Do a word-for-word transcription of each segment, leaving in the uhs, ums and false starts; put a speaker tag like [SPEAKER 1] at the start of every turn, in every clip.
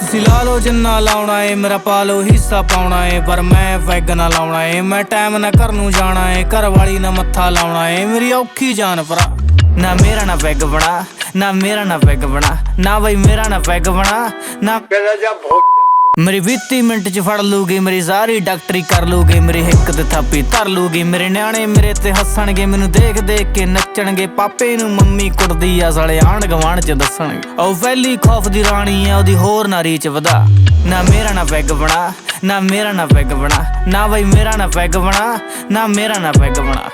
[SPEAKER 1] ਤੁਸੀਂ ਲਾ ਲਓ ਜਿੰਨਾ ਲਾਉਣਾ ਏ, ਮੇਰਾ ਪਾ ਲਓ ਹਿੱਸਾ ਪਾਉਣਾ ਏ, ਪਰ ਮੈਂ ਵੈਗ ਨਾ ਲਾਉਣਾ ਏ। ਮੈਂ ਟਾਈਮ ਨਾ ਘਰ ਨੂੰ ਜਾਣਾ ਏ, ਘਰ ਵਾਲੀ ਨਾ ਮੱਥਾ ਲਾਉਣਾ ਏ, ਮੇਰੀ ਔਖੀ ਜਾਨ ਭਰਾ। ਨਾ ਮੇਰਾ ਨਾ ਵੈਗ ਬਣਾ, ਨਾ ਮੇਰਾ ਨਾ ਵੈਗ ਬਣਾ, ਨਾ ਬਈ ਮੇਰਾ ਨਾ ਵੈਗ ਬਣਾ ਨਾ। ਮੇਰੀ ਵੀਹ ਮਿੰਟ ਚ ਫੜ ਲੂਗੀ, ਮੇਰੀ ਸਾਰੀ ਡਾਕਟਰੀ ਕਰ ਲੂਗੀ, ਮੇਰੀ ਹਿੱਕ ਤੇ ਥਾਪੀ ਧਰ ਲੂਗੀ। ਮੇਰੇ ਨਿਆਣੇ ਮੇਰੇ ਤੇ ਹੱਸਣਗੇ, ਮੈਨੂੰ ਦੇਖ ਦੇਖ ਕੇ ਨੱਚਣਗੇ। ਪਾਪੇ ਨੂੰ ਮੰਮੀ ਕੁੱਟਦੀ ਆ, ਸਾਲੇ ਆਂਢ ਗਵਾਂਢ ਚ ਦੱਸਣਗੇ। ਉਹ ਵੈਲੀ ਖੌਫ ਦੀ ਰਾਣੀ ਆ, ਉਹਦੀ ਹੋਰ ਨਾ ਰੀਚ ਵਧਾ। ਨਾ ਮੇਰਾ ਨਾ ਵੈਗ ਬਣਾ, ਨਾ ਮੇਰਾ ਨਾ ਵੈਗ ਬਣਾ, ਨਾ ਬਈ ਮੇਰਾ ਨਾ ਵੈਗ ਬਣਾ, ਨਾ ਮੇਰਾ ਨਾ ਵੈਗ ਬਣਾ।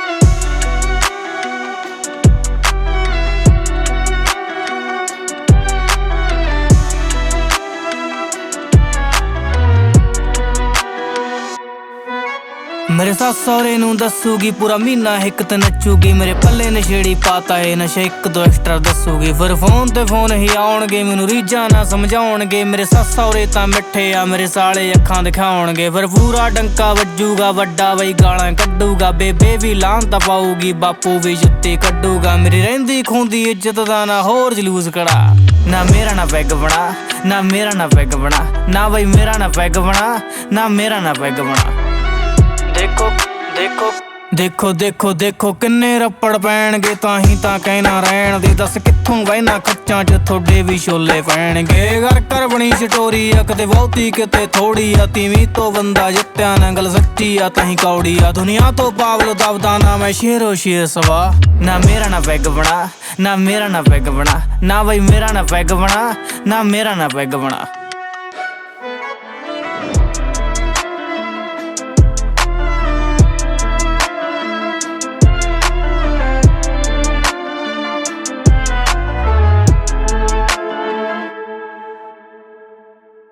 [SPEAKER 1] ਮੇਰੇ ਸੱਸ ਸਹੁਰੇ ਨੂੰ ਦੱਸੂਗੀ, ਪੂਰਾ ਮਹੀਨਾ ਹਿੱਕ ਤੇ ਨੱਚੂਗੀ। ਮੇਰੇ ਪੱਲੇ ਨਸ਼ੇੜੀ ਪਾਤਾ ਏ, ਨਸ਼ਾ ਇੱਕ ਦੋ ਐਕਸਟਰਾ ਦੱਸੂਗੀ। ਫਿਰ ਫੋਨ ਤੇ ਫੋਨ ਹੀ ਆਉਣਗੇ, ਮੈਨੂੰ ਰੀਝਾਂ ਨਾ ਸਮਝਾਉਣਗੇ। ਮੇਰੇ ਸੱਸ ਸਹੁਰੇ ਤਾਂ ਮਿੱਠੇ ਆ, ਮੇਰੇ ਸਾਲੇ ਅੱਖਾਂ ਦਿਖਾਉਣਗੇ। ਫਿਰ ਪੂਰਾ ਡੰਕਾ ਵੱਜੂਗਾ, ਵੱਡਾ ਬਈ ਗਾਲਾਂ ਕੱਢੂਗਾ। ਬੇਬੇ ਵੀ ਲਾਹਨਤਾਂ ਪਾਊਗੀ, ਬਾਪੂ ਵੀ ਜੁੱਤੀ ਕੱਢੂਗਾ। ਮੇਰੀ ਰਹਿੰਦੀ ਖੂੰਦੀ ਇੱਜ਼ਤ ਦਾ ਨਾ ਹੋਰ ਜਲੂਸ ਕਢਾ। ਨਾ ਮੇਰਾ ਨਾ ਵੈਗ ਬਣਾ, ਨਾ ਮੇਰਾ ਨਾ ਵੈਗ ਬਣਾ, ਨਾ ਬਈ ਮੇਰਾ ਨਾ ਵੈਗ ਬਣਾ, ਨਾ ਮੇਰਾ ਨਾ ਵੈਗ ਬਣਾ। ਦੇਖੋ ਦੇਖੋ ਦੇਖੋ ਦੇਖੋ ਦੇਖੋ ਕਿੰਨੇ ਰੱਪੜ ਪੈਣਗੇ, ਤਾਂ ਹੀ ਤਾਂ ਕਹਿਣਾ ਰਹਿਣ ਦੀ। ਦੱਸ ਕਿੱਥੋਂ ਬਹਿਣਾ ਖੱਚਾਂ ਚ, ਤੁਹਾਡੇ ਵੀ ਛੋਲੇ ਪੈਣਗੇ। ਘਰ ਘਰ ਬਣੀ ਸਟੋਰੀ ਆ, ਕਿਤੇ ਬਹੁਤੀ ਕਿਤੇ ਥੋੜੀ ਆ। ਤੀਵੀਂ ਤੋਂ ਬੰਦਾ ਜਿੱਤਿਆ ਨਾ, ਗੱਲ ਸੱਚੀ ਆ ਤਾਂ ਹੀ ਕੌੜੀ ਆ। ਦੁਨੀਆ ਤੋਂ ਪਾਵਲ ਦਬਦਾ ਨਾ, ਮੈਂ ਸ਼ੇਰੋ ਸ਼ੇਰ ਸਵਾ। ਨਾ ਮੇਰਾ ਨਾ ਵੈਗ ਬਣਾ, ਨਾ ਮੇਰਾ ਨਾ ਵੈਗ ਬਣਾ, ਨਾ ਬਈ ਮੇਰਾ ਨਾ ਵੈਗ ਬਣਾ, ਨਾ ਮੇਰਾ ਨਾ ਵੈਗ ਬਣਾ।